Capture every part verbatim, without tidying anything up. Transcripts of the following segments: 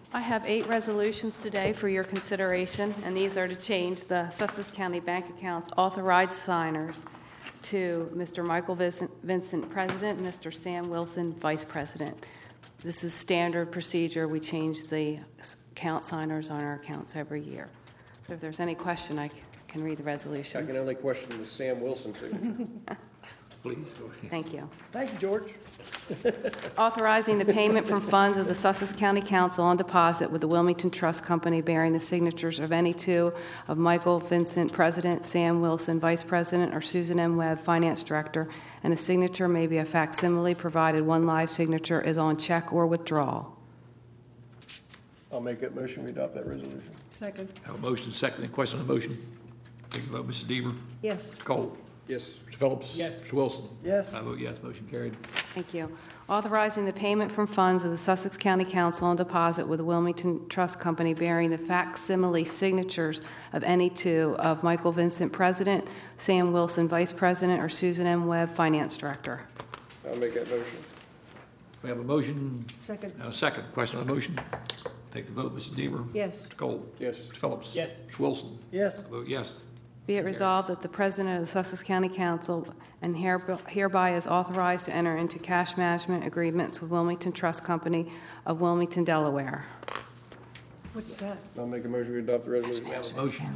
I have eight resolutions today for your consideration, and these are to change the Sussex County bank accounts authorized signers to Mister Michael Vincent, Vincent President, and Mister Sam Wilson, Vice President. This is standard procedure. We change the account signers on our accounts every year. So if there's any question, I can read the resolutions. I can only question the Sam Wilson signature. Please, go ahead. Thank you. Thank you, George. Authorizing the payment from funds of the Sussex County Council on deposit with the Wilmington Trust Company bearing the signatures of any two of Michael Vincent, President, Sam Wilson, Vice President, or Susan M. Webb, Finance Director, and a signature may be a facsimile provided one live signature is on check or withdrawal. I'll make that motion. We adopt that resolution. Second. Have a motion, second. Any question on the motion? Take the vote. Mister Deaver? Yes. Mister Cole? Yes. Mister Phillips? Yes. Mister Wilson? Yes. I vote yes. Motion carried. Thank you. Authorizing the payment from funds of the Sussex County Council on deposit with the Wilmington Trust Company bearing the facsimile signatures of any two of Michael Vincent, President, Sam Wilson, Vice President, or Susan M. Webb, Finance Director. I'll make that motion. We have a motion Second. and a second. Question on the motion? Take the vote. Mister Deaver? Yes. Mister Cole? Yes. Mister Phillips? Yes. Mister Wilson? Yes. I vote yes. Be it resolved that the President of the Sussex County Council and hereby is authorized to enter into cash management agreements with Wilmington Trust Company of Wilmington, Delaware. What's that? I'll make a motion. We adopt the resolution. We have a motion.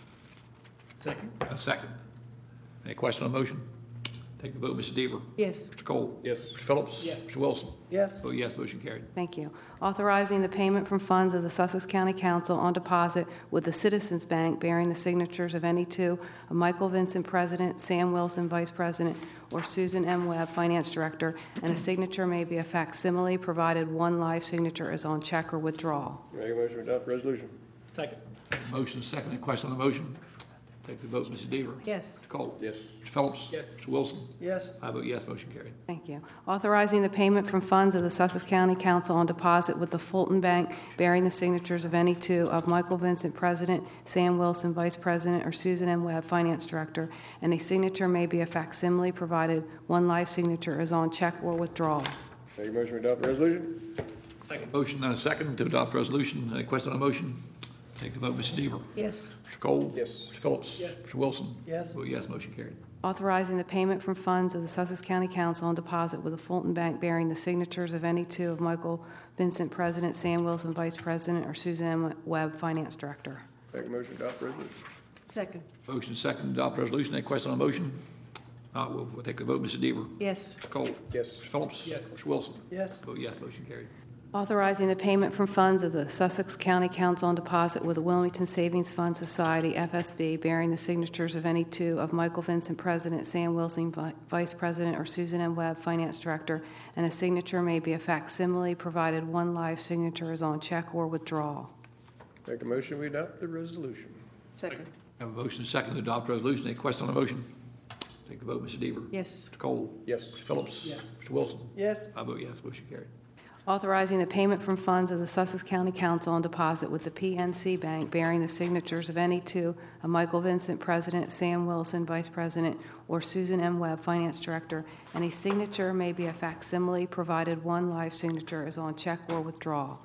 Second. A second. Any question on the motion? Take the vote. Mister Deaver? Yes. Mister Cole? Yes. Mister Phillips? Yes. Mister Wilson? Yes. Vote yes. Motion carried. Thank you. Authorizing the payment from funds of the Sussex County Council on deposit with the Citizens Bank bearing the signatures of any two of Michael Vincent, President, Sam Wilson, Vice President, or Susan M. Webb, Finance Director, and a signature may be a facsimile provided one live signature is on check or withdrawal. Make a motion. We adopt the resolution. Second. Motion second. Any question on the motion? Take the vote. Mister Deaver? Yes. Mister Cole? Yes. Mister Phillips? Yes. Mister Wilson? Yes. I vote yes. Motion carried. Thank you. Authorizing the payment from funds of the Sussex County Council on deposit with the Fulton Bank bearing the signatures of any two of Michael Vincent, President, Sam Wilson, Vice President, or Susan M. Webb, Finance Director, and a signature may be a facsimile provided one live signature is on check or withdrawal. Make a motion. We adopt the resolution. Motion and a second to adopt resolution. Any question on the motion? Take the vote. Mister Deaver? Yes. Mister Cole? Yes. Mister Phillips? Yes. Mister Wilson? Yes. Vote yes. Motion carried. Authorizing the payment from funds of the Sussex County Council on deposit with the Fulton Bank bearing the signatures of any two of Michael Vincent, President, Sam Wilson, Vice President, or Susan M. Webb, Finance Director. Make a motion. We adopt the resolution. Second. Motion second to adopt resolution. Any question on the motion? Uh, we'll, we'll take the vote. Mister Deaver? Yes. Mister Cole? Yes. Mister Phillips? Yes. Mister Wilson? Yes. Vote yes. Motion carried. Authorizing the payment from funds of the Sussex County Council on deposit with the Wilmington Savings Fund Society, F S B, bearing the signatures of any two of Michael Vincent, President, Sam Wilson, Vi- Vice President, or Susan M. Webb, Finance Director, and a signature may be a facsimile provided one live signature is on check or withdrawal. Make a motion. We adopt the resolution. Second. Have a motion second to adopt resolution. Any question on the motion? Take the vote. Mister Deaver? Yes. Mister Cole? Yes. Mister Phillips? Yes. Mister Wilson? Yes. I vote yes. Motion carried. Authorizing the payment from funds of the Sussex County Council on deposit with the P N C Bank bearing the signatures of any two of Michael Vincent, President, Sam Wilson, Vice President, or Susan M. Webb, Finance Director, and a signature may be a facsimile provided one live signature is on check or withdrawal.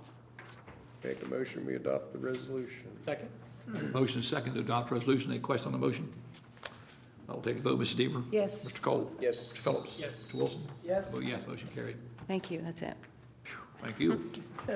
Make a motion. We adopt the resolution. Second. Motion second to adopt resolution. Any question on the motion? I'll take the vote. Mister Deaver? Yes. Mister Cole? Yes. Mister Phillips? Yes. Mister Wilson? Yes. Vote yes. Motion carried. Thank you. That's it. Thank you.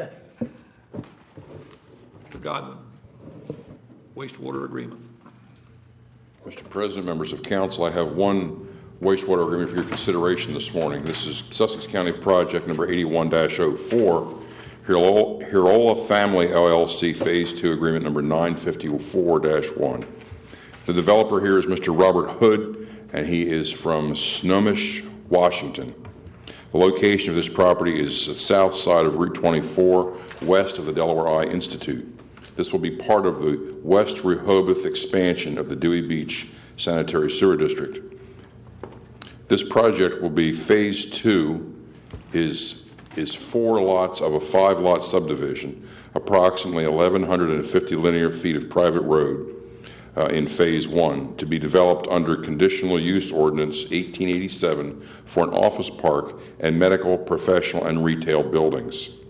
Mister Godwin, wastewater agreement. Mister President, members of council, I have one wastewater agreement for your consideration this morning. This is Sussex County Project number eighty-one dash oh four, Hirola Family L L C Phase two Agreement number nine fifty-four dash one. The developer here is Mister Robert Hood, and he is from Snohomish, Washington. The location of this property is the south side of Route twenty-four, west of the Delaware Eye Institute. This will be part of the West Rehoboth expansion of the Dewey Beach Sanitary Sewer District. This project will be phase two, is, is four lots of a five-lot subdivision, approximately eleven fifty linear feet of private road uh, in phase one, to be developed under Conditional Use Ordinance eighteen eighty-seven for an office park and medical, professional, and retail buildings.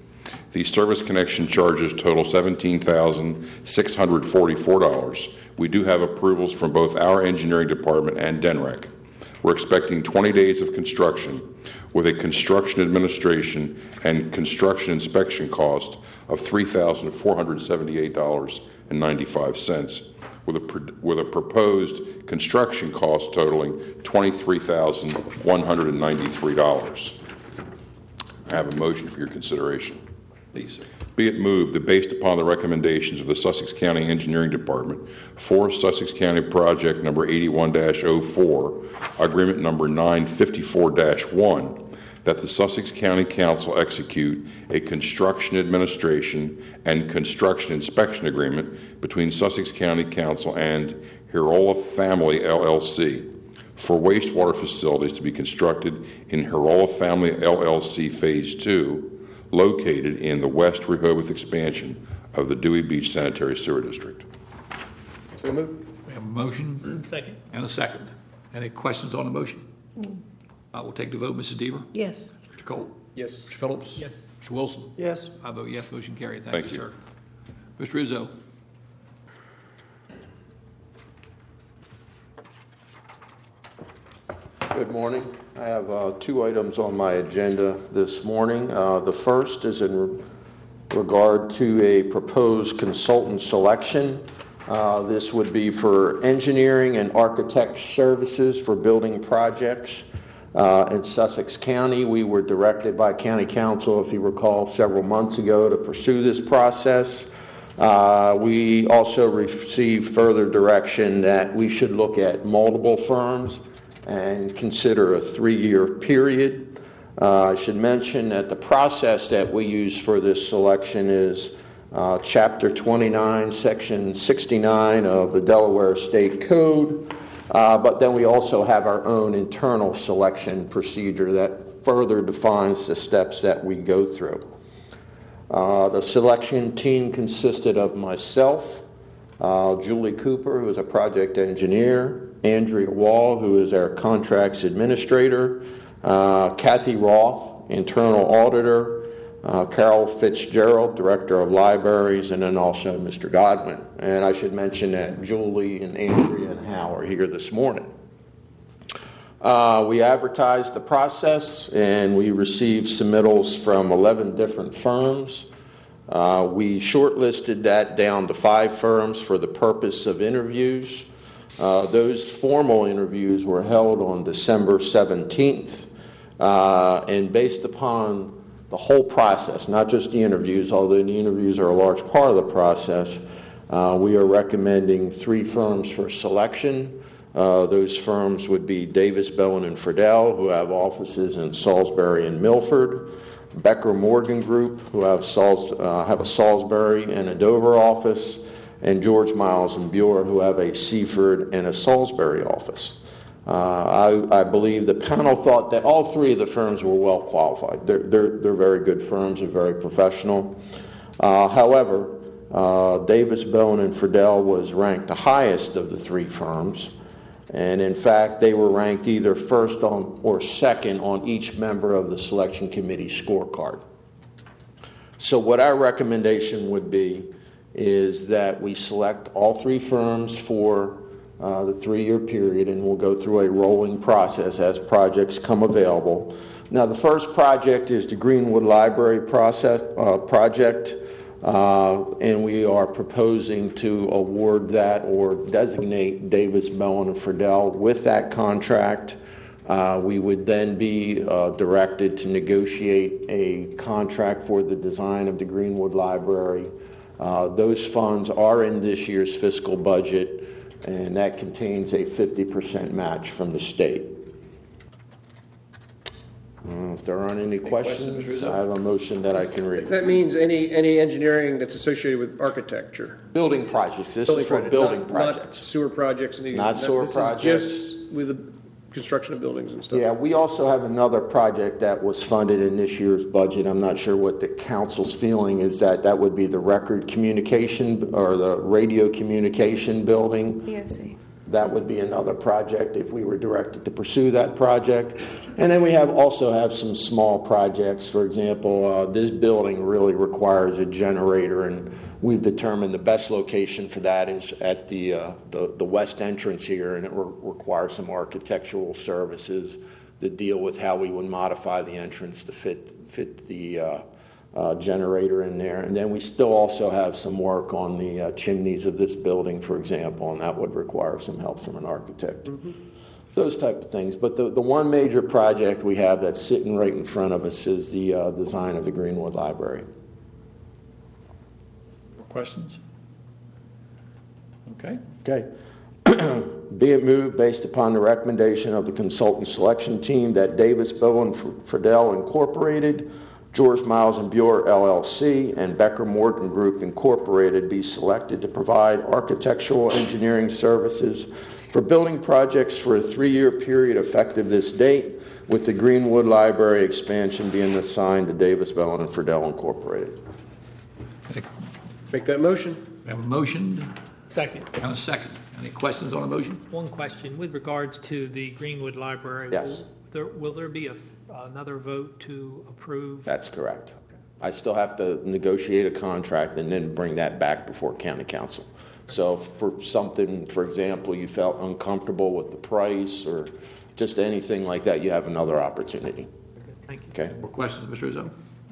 The service connection charges total seventeen thousand six hundred forty-four dollars. We do have approvals from both our engineering department and D N R E C. We're expecting twenty days of construction with a construction administration and construction inspection cost of three thousand four hundred seventy-eight dollars and ninety-five cents, with a, pr- with a proposed construction cost totaling twenty-three thousand one hundred ninety-three dollars. I have a motion for your consideration. Please, sir. Be it moved that based upon the recommendations of the Sussex County Engineering Department for Sussex County Project number eighty-one dash oh four, agreement number nine fifty-four dash one, that the Sussex County Council execute a construction administration and construction inspection agreement between Sussex County Council and Hirola Family L L C for wastewater facilities to be constructed in Hirola Family L L C Phase two, located in the West Rehoboth expansion of the Dewey Beach Sanitary Sewer District. So moved. We have a motion. Second. And a second. Any questions on the motion? I will take the vote. Missus Deaver? Yes. Mister Cole? Yes. Mister Phillips? Yes. Mister Wilson? Yes. I vote yes, motion carried. Thank Thank you, you. sir. Mister Rizzo? Good morning. I have uh, two items on my agenda this morning. Uh, The first is in regard to a proposed consultant selection. Uh, This would be for engineering and architect services for building projects uh, in Sussex County. We were directed by County Council, if you recall, several months ago to pursue this process. Uh, We also received further direction that we should look at multiple firms and consider a three-year period. Uh, I should mention that the process that we use for this selection is uh, Chapter twenty-nine, Section sixty-nine of the Delaware State Code, uh, but then we also have our own internal selection procedure that further defines the steps that we go through. Uh, the selection team consisted of myself, uh, Julie Cooper, who is a project engineer, Andrea Wall, who is our contracts administrator, uh, Kathy Roth, internal auditor, uh, Carol Fitzgerald, director of libraries, and then also Mister Godwin. And I should mention that Julie and Andrea and Hal are here this morning. Uh, we advertised the process and we received submittals from eleven different firms. Uh, we shortlisted that down to five firms for the purpose of interviews. Uh, those formal interviews were held on December seventeenth, uh, and based upon the whole process, not just the interviews, although the interviews are a large part of the process, uh, we are recommending three firms for selection. Uh, those firms would be Davis, Bowen, and Friedel, who have offices in Salisbury and Milford, Becker Morgan Group, who have, Sals- uh, have a Salisbury and a Dover office, and George Miles and Buer, who have a Seaford and a Salisbury office. Uh, I, I believe the panel thought that all three of the firms were well qualified. They're, they're, they're very good firms and very professional. Uh, however, uh, Davis, Bowen, and Friedel was ranked the highest of the three firms. And in fact, they were ranked either first on or second on each member of the selection committee scorecard. So what our recommendation would be is that we select all three firms for uh, the three-year period, and we'll go through a rolling process as projects come available. Now, the first project is the Greenwood Library process, uh, project, uh, and we are proposing to award that or designate Davis, Bowen, and Friedel with that contract. Uh, we would then be uh, directed to negotiate a contract for the design of the Greenwood Library. Uh, those funds are in this year's fiscal budget, and that contains a fifty percent match from the state. Uh, if there aren't any questions, questions, Rizzo? I have a motion that I can read. That means any, any engineering that's associated with architecture. Building projects. This Building is for project, building not- projects. Not sewer projects and these. Not that- sewer this is projects. Just with the construction of buildings and stuff. Yeah, we also have another project that was funded in this year's budget. I'm not sure what the council's feeling is that that would be the record communication or the radio communication building. E O C. That would be another project if we were directed to pursue that project. And then we have also have some small projects. For example, uh, this building really requires a generator, and we've determined the best location for that is at the uh, the, the west entrance here, and it re- requires some architectural services to deal with how we would modify the entrance to fit fit the uh, uh, generator in there. And then we still also have some work on the uh, chimneys of this building, for example, and that would require some help from an architect. Mm-hmm. Those type of things. But the, the one major project we have that's sitting right in front of us is the uh, design of the Greenwood Library. Questions? Okay. Okay. Be it moved, based upon the recommendation of the consultant selection team, that Davis Bowen Friedel Incorporated, George Miles and Buer L L C, and Becker Morton Group Incorporated be selected to provide architectural engineering services for building projects for a three-year period effective this date, with the Greenwood Library expansion being assigned to Davis Bowen and Friedel Incorporated. Make that motion. We have a motion Second. and a second. Any questions on the motion? One question, with regards to the Greenwood Library. Yes. will there, will there be a, another vote to approve? That's correct. I still have to negotiate a contract and then bring that back before county council. So if for something, for example, you felt uncomfortable with the price or just anything like that, you have another opportunity. Thank you. Okay? More questions, Mister Rizzo?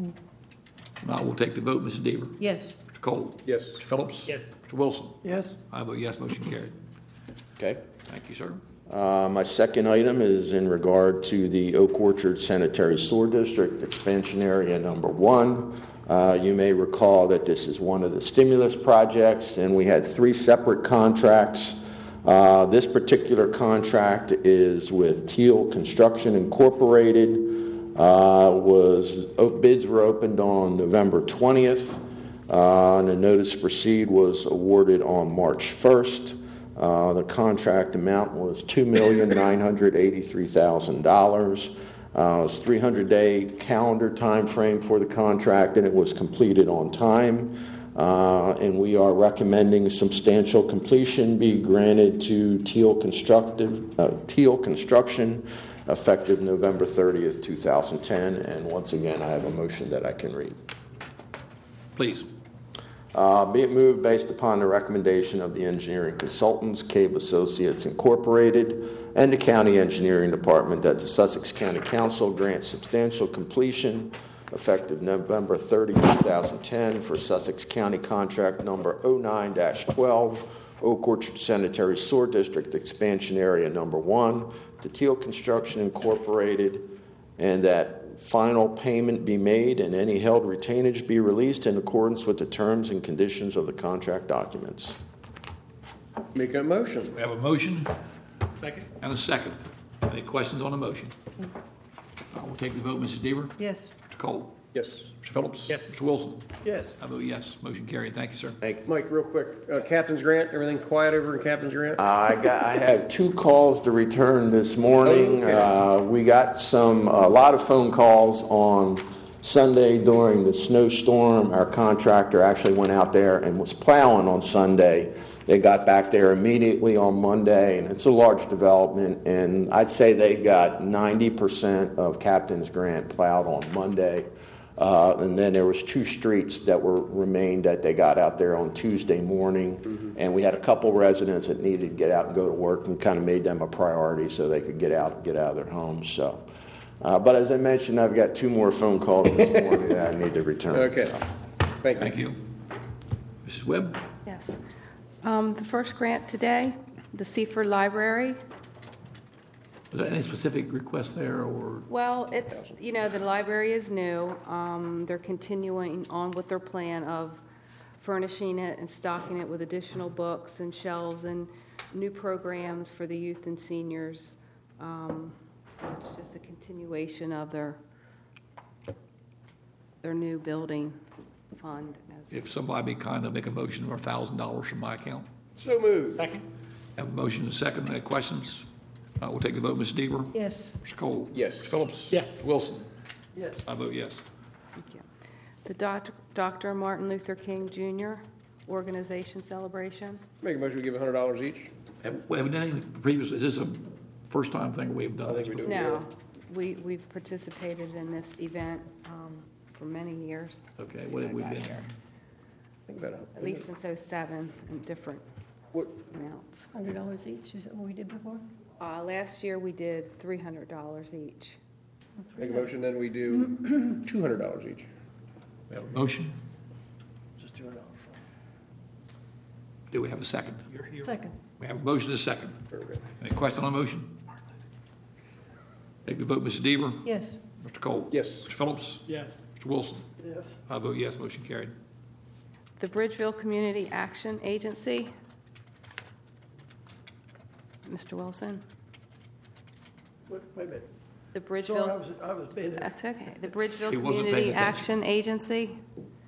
Now we'll take the vote. Missus Deaver? Yes. Mister Cole? Yes. Mister Phillips? Yes. Mister Wilson? Yes. I vote yes, motion carried. Okay. Thank you, sir. Uh, my second item is in regard to the Oak Orchard Sanitary Sewer District expansion area number one. Uh, you may recall that this is one of the stimulus projects, and we had three separate contracts. Uh, this particular contract is with Teal Construction Incorporated. Uh, was oh, bids were opened on November twentieth, uh, and the notice to proceed was awarded on March first. Uh, the contract amount was two million nine hundred eighty-three thousand dollars. Uh, it was a three hundred day calendar time frame for the contract, and it was completed on time. Uh, and we are recommending substantial completion be granted to Teal Constructive, uh, Teal Construction, effective November thirtieth, two thousand ten. And once again, I have a motion that I can read. Please. Uh, be it moved, based upon the recommendation of the engineering consultants, Cabe Associates Incorporated, and the County Engineering Department, that the Sussex County Council grant substantial completion effective November thirtieth, two thousand ten for Sussex County Contract Number oh nine dash twelve, Oak Orchard Sanitary Sewer District Expansion Area Number one, to Teal Construction Incorporated, and that final payment be made and any held retainage be released in accordance with the terms and conditions of the contract documents. Make that motion. We have a motion Second. and a second. Any questions on the motion? I will take the vote. Missus Deaver? Yes. Mister Cole? Yes. Mister Phillips? Yes. Mister Wilson? Yes. I vote yes, motion carried. Thank you, sir. Mike, real quick, uh, Captain's Grant, everything quiet over in Captain's Grant? I got, I have two calls to return this morning. Okay. Uh, we got some, a lot of phone calls on Sunday during the snowstorm. Our contractor actually went out there and was plowing on Sunday. They got back there immediately on Monday, and it's a large development, and I'd say they got ninety percent of Captain's Grant plowed on Monday. Uh, and then there was two streets that were remained that they got out there on Tuesday morning. Mm-hmm. And we had a couple residents that needed to get out and go to work, and kind of made them a priority so they could get out and get out of their homes. So, uh, but as I mentioned, I've got two more phone calls this morning that I need to return. Okay. So. Thank you. Thank you. Missus Webb? Yes. Um, The first grant today, the Seaford Library. Was there any specific request there, or? Well, it's, you know, the library is new. Um, They're continuing on with their plan of furnishing it and stocking it with additional books and shelves and new programs for the youth and seniors. Um, So it's just a continuation of their, their new building fund. as- If somebody be kind to make a motion for a thousand dollars from my account. So moved. Have a motion and a second. Any questions? Uh, we'll take the vote. Mister Deaver? Yes. Mister Cole? Yes. Mister Phillips? Yes. Wilson? Yes. I vote yes. Thank you. The Doc- Doctor Martin Luther King Junior Organization Celebration. Make a motion, we give a hundred dollars each. Have we have we done anything previous, is this a first-time thing we've done? I think we do. No, we, we've participated in this event um, for many years. Okay, what have we been? I think about it. At least since oh seven, in different What, amounts. Hundred dollars each, is that what we did before? Uh, Last year, we did three hundred dollars each. make a motion, then we do two hundred dollars each. We have a motion. Just two hundred dollars. Do we have a second? You're here. Second. We have a motion and a second. Very good. Any question on the motion? Take the vote, Missus Deaver. Yes. Mister Cole. Yes. Mister Phillips. Yes. Mister Wilson. Yes. I vote yes, motion carried. The Bridgeville Community Action Agency. Mister Wilson? Wait wait a minute. The Sorry, I Bridgeville, was, I was being, that's okay. The Bridgeville He wasn't Community paying attention. Action Agency.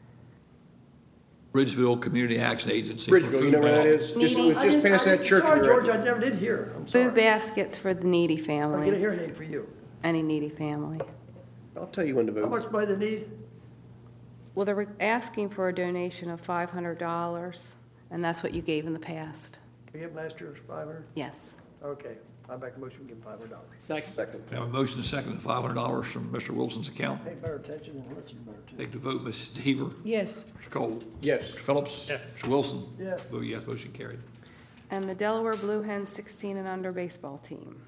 Bridgeville Community Action Agency. Bridgeville, you know where that is? Just, it was I just didn't- past I that didn't- church. Sorry, we were at. George, I never did hear. I'm sorry. Food baskets for the needy I get a families. hearing aid for you. Any needy family. I'll tell you when to How vote. much by the need? Well, they're asking for a donation of five hundred dollars, and that's what you gave in the past. We have last year's five hundred? Yes. Okay, I make a motion, we give him five hundred dollars. Second. Second. We have a motion and a second, five hundred dollars from Mister Wilson's account. Pay better attention and listen better too. Take the vote, Missus Deaver. Yes. Mister Cole. Yes. Mister Phillips. Yes. Mister Wilson. Yes. Vote yes, motion carried. And the Delaware Blue Hens sixteen and under baseball team.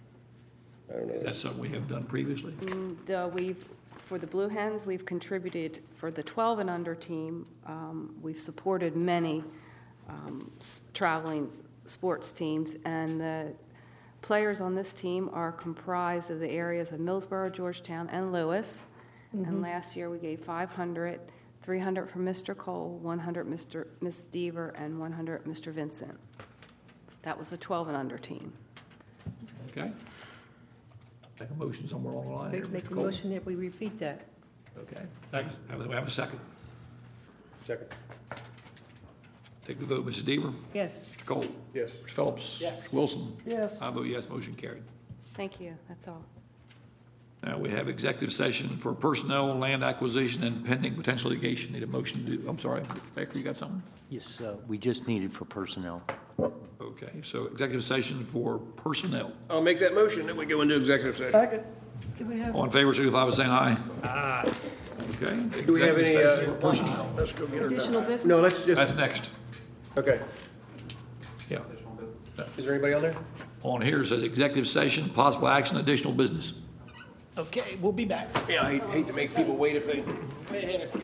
I don't know. Is that something we have done previously? Mm, The, we've, for the Blue Hens, we've contributed, for the twelve and under team, um, we've supported many um, s- traveling sports teams, and the players on this team are comprised of the areas of Millsboro, Georgetown, and Lewis. And last year, we gave five hundred, three hundred for Mister Cole, one hundred Mister Miss Deaver, and one hundred Mister Vincent. That was the twelve and under team. Okay. Take a motion somewhere along the line here. Make make Mister a Cole. motion that we repeat that. Okay. Second. Have a- we have a second. Second. Take the vote, Missus Deaver. Yes. Mister Cole. Yes. Mister Phillips. Yes. Mister Wilson. Yes. I vote yes, motion carried. Thank you, that's all. Now, we have executive session for personnel, land acquisition, and pending potential litigation. Need a motion to, I'm sorry, Baker, you got something? Yes, uh, we just need it for personnel. Okay, so executive session for personnel. I'll make that motion that we go into executive session. Second. Can we have, All in favor, signify by saying aye. Aye. Okay. Do we have any, Executive uh, session for personnel. Let's go get her additional done. business? No, let's That's just, next. okay. Yeah. Is there anybody on there? On here it says executive session, possible action, additional business. Okay, we'll be back. Yeah, I hate- hate to make people wait if they.